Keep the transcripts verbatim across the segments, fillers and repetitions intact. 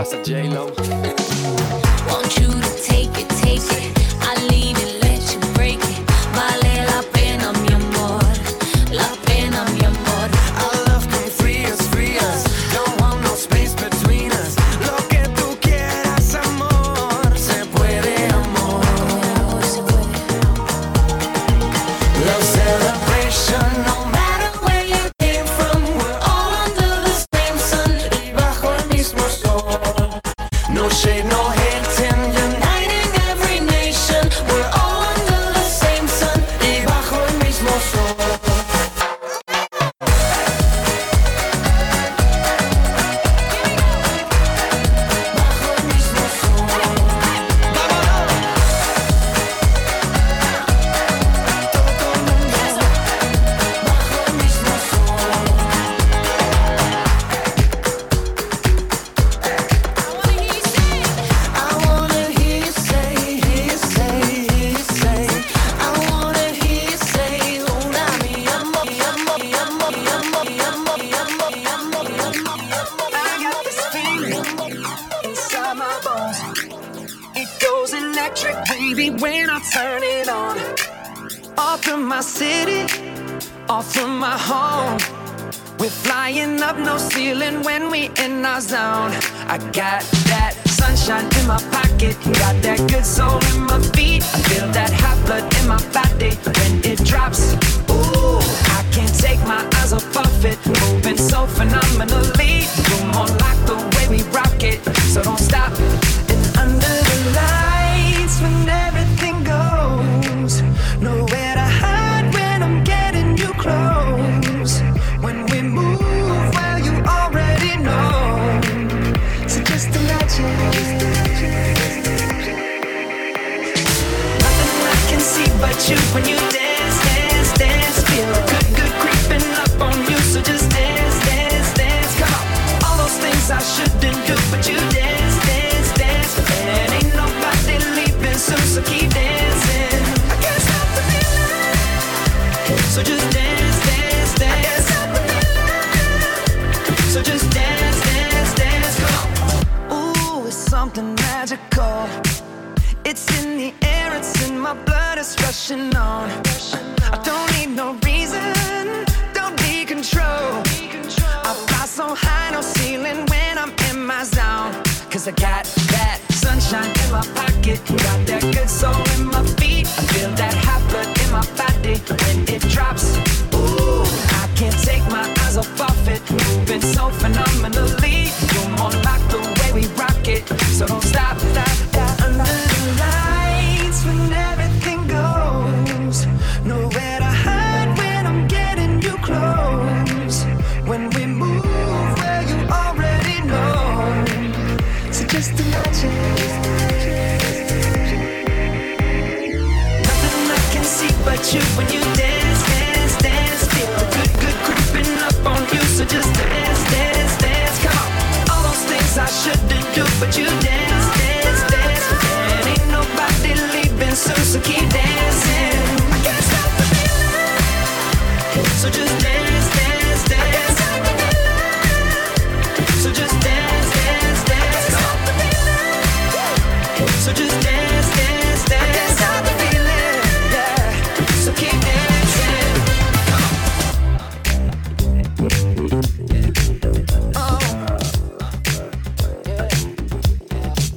pasa, J-Lo? Want you to take it, take it. I leave it, let you break it. Vale la pena, mi amor. La pena, mi amor. Our love can free us, free us. Don't want no space between us. Lo que tú quieras, amor. Se puede, amor. Se puede. Love celebration, no matter where you came from. We're all under the same sun y bajo el mismo sol. No shade, no hating, uniting every nation. We're all under the same sun y bajo el mismo sol. Bajo el mismo sol. Todo el mundo bajo el mismo sol. I wanna hear you say, hear you say, hear you say. I wanna hear you say, una mi amor, mi amor, mi amor, mi amor, mi amor, mi amor, mi amor, mi amor. I got this feeling inside my bones. It goes electric, baby, when I turn it on. Off from my city, off from my home. We're flying up, no ceiling when we in our zone. I got that sunshine in my pocket, got that good soul in my feet. I feel that hot blood in my body when it drops. Ooh, I can't take my eyes off of it, moving so phenomenally. You're more like the way we rock it, so don't stop. And under the lights, when everything goes, nowhere to hide when I'm getting you close. When we move, well, you already know. So just imagine. Nothing I can see but you when you dance, dance, dance. Feel good, good creeping up on you. So just dance, dance, dance. Come on. All those things I shouldn't do, but you dance, dance, dance. And ain't nobody leaving soon, so keep dancing. I can't stop the feeling. So just dance, dance, dance. I can't stop the feeling. So just dance, dance, dance. Come on. Ooh, it's something magical. It's in the air, it's in my blood, it's rushing on. I don't need no reason, don't need control. I fly so high, no ceiling when I'm in my zone. Cause I got that sunshine in my pocket, got that good soul in my feet. I feel that hot blood in my body when it drops. Ooh, I can't take my eyes off of it, moving so phenomenally. You're more like the way we rock it, so don't stop, stop, stop. Under the lights when everything goes, nowhere to hide when I'm getting you close. When we move, well, you already know. So just imagine. Nothing I can see but you when you dance, dance, dance. Feel good, good creeping up on you. So just dance, dance, dance. Come on. All those things I shouldn't do, but you dance, dance, dance. And ain't nobody leaving soon, so keep dancing. I can't stop the feeling. So just dance, dance, dance. I can't stop the feeling. So just dance, dance, dance. I can't stop the feeling. So just dance, dance, dance. I can't stop the feeling. Yeah. So keep dancing. Oh. Yeah.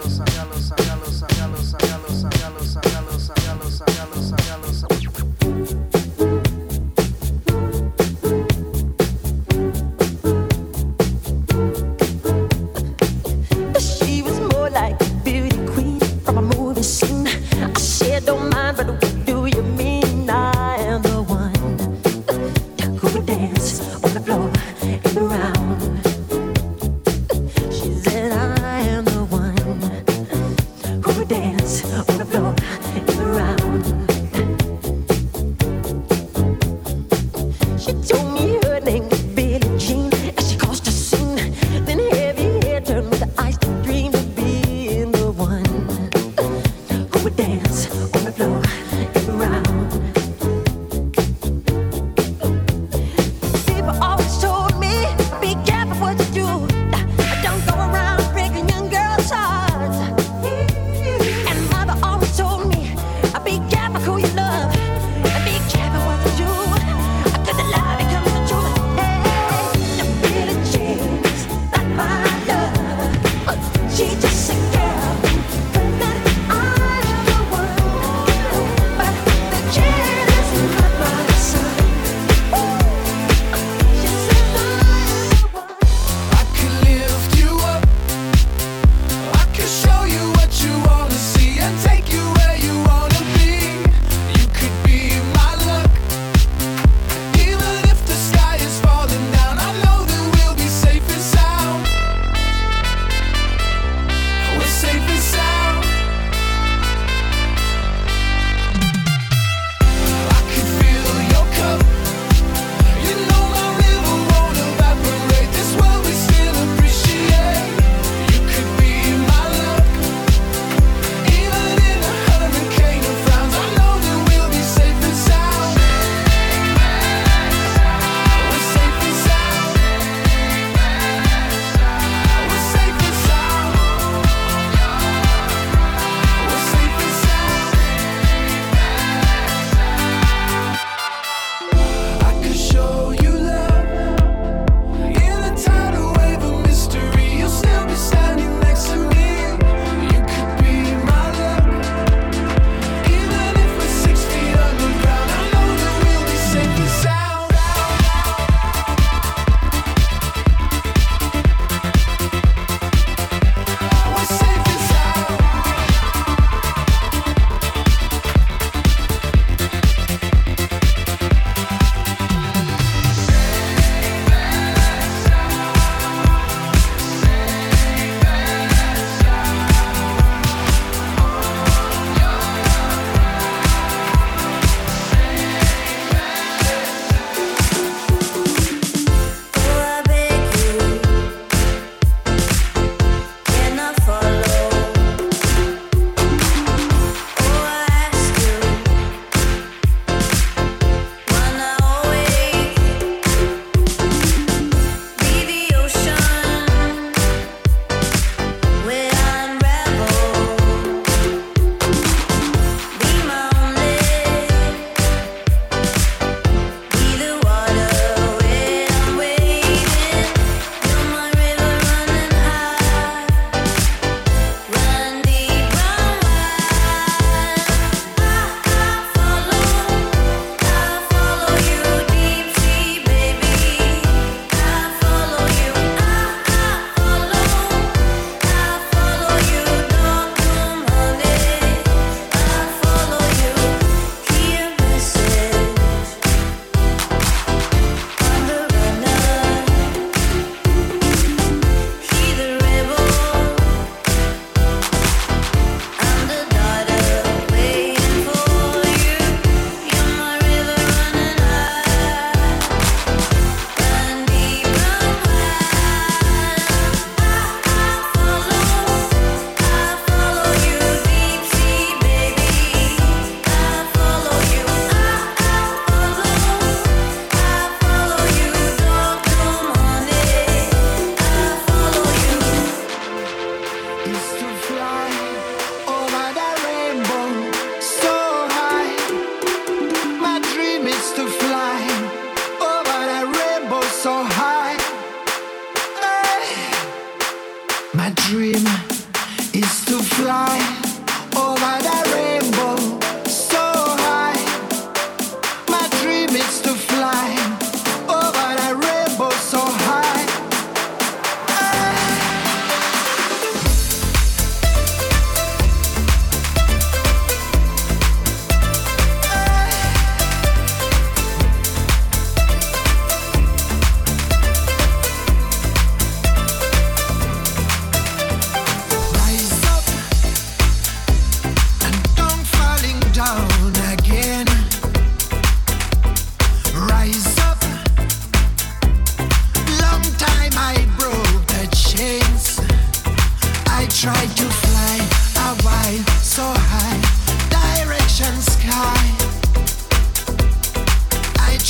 Be careful what you do. I could allow it comes to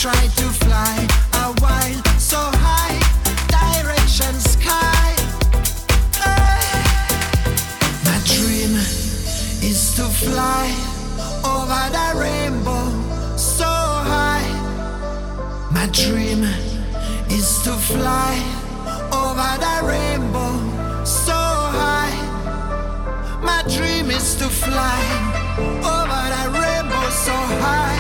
try to fly a while so high, direction sky. Hey. My dream is to fly over the rainbow so high. My dream is to fly over the rainbow so high. My dream is to fly over the rainbow so high.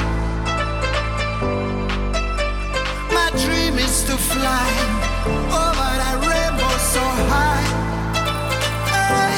My dream is to fly over the rainbow so high. Hey.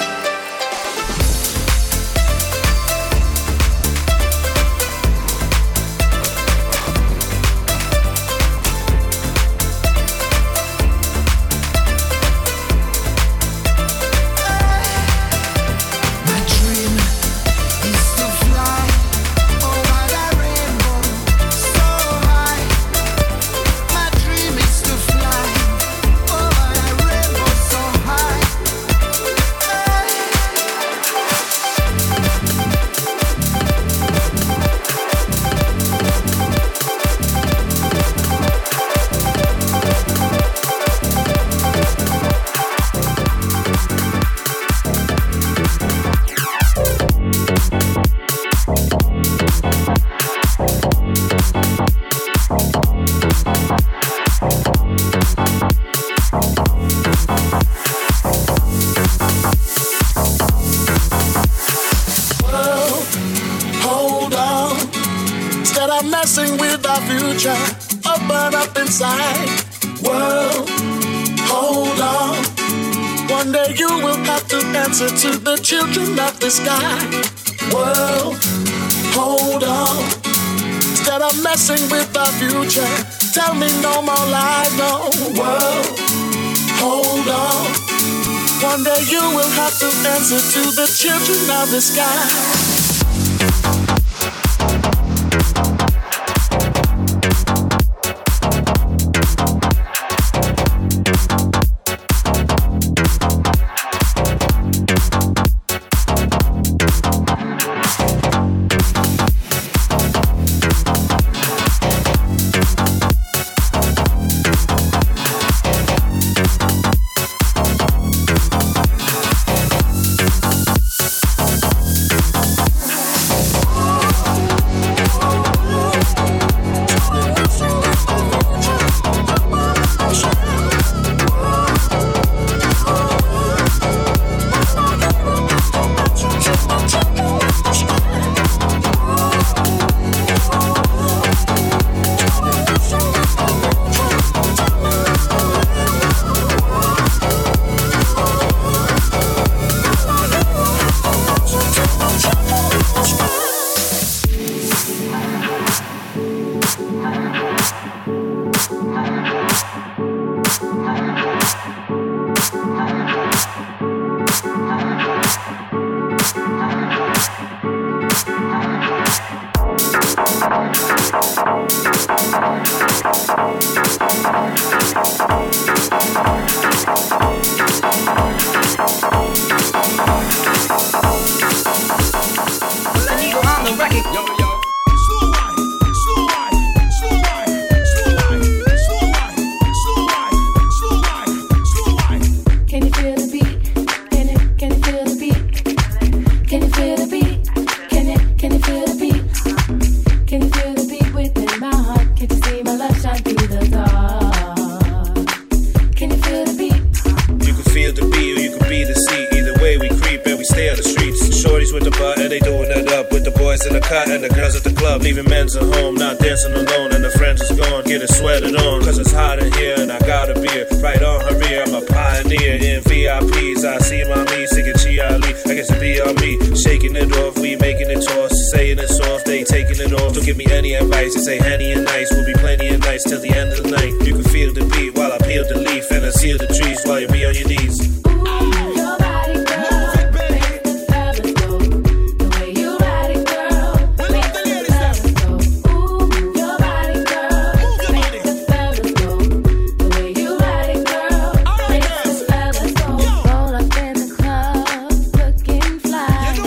Open up inside. World, hold on. One day you will have to answer to the children of the sky. World, hold on. Instead of messing with our future, tell me no more lies, no. World, hold on. One day you will have to answer to the children of the sky.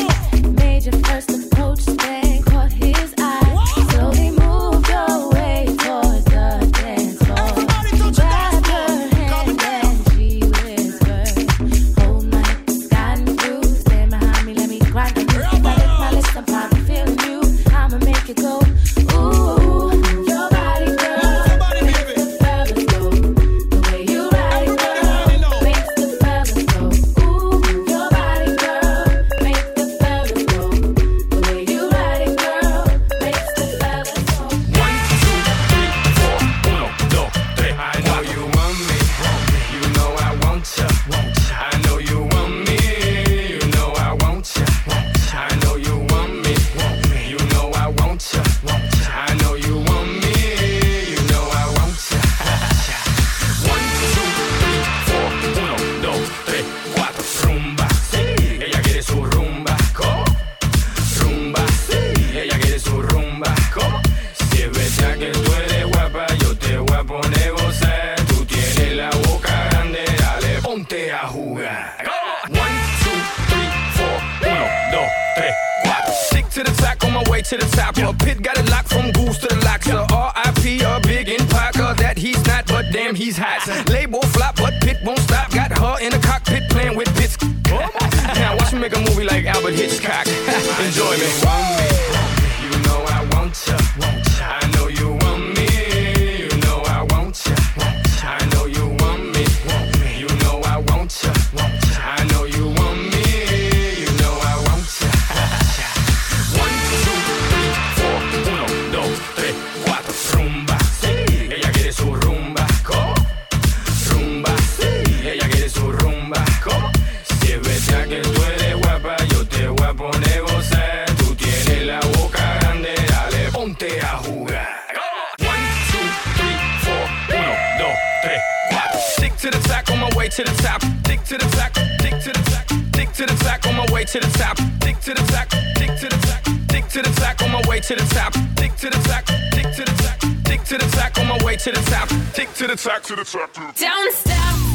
First approach, then caught his eye. Slowly moved away. these hats. Label flop, but Pit won't stop. Got her in the cockpit playing with bits. Now watch me make a movie like Albert Hitchcock. Enjoy me. Want me? You know I want ya. I know you want me. You know I want ya. I know you want me. You know I want ya. I know you want me. You know I want ya. One, two, three, four. Uno, dos, tres, cuatro. Rumba. Ella quiere su rumba. ¿Cómo? Rumba. Ella quiere su rumba. ¿Cómo? Si es verdad que tú eres guapa, yo te voy a poner gozar. Tú tienes la boca grande, dale, ponte a jugar. One, two, three, four. Uno, dos, tres, cuatro. Stick to the track on my way to the top. Stick to the track, stick to the track, stick to the track on my way to the top. Stick to the track, stick to the track, stick to the track on my way to the top. Stick to the track, stick to the track, stick to the track on my way to the top. Stick to the track, to the track. Don't stop.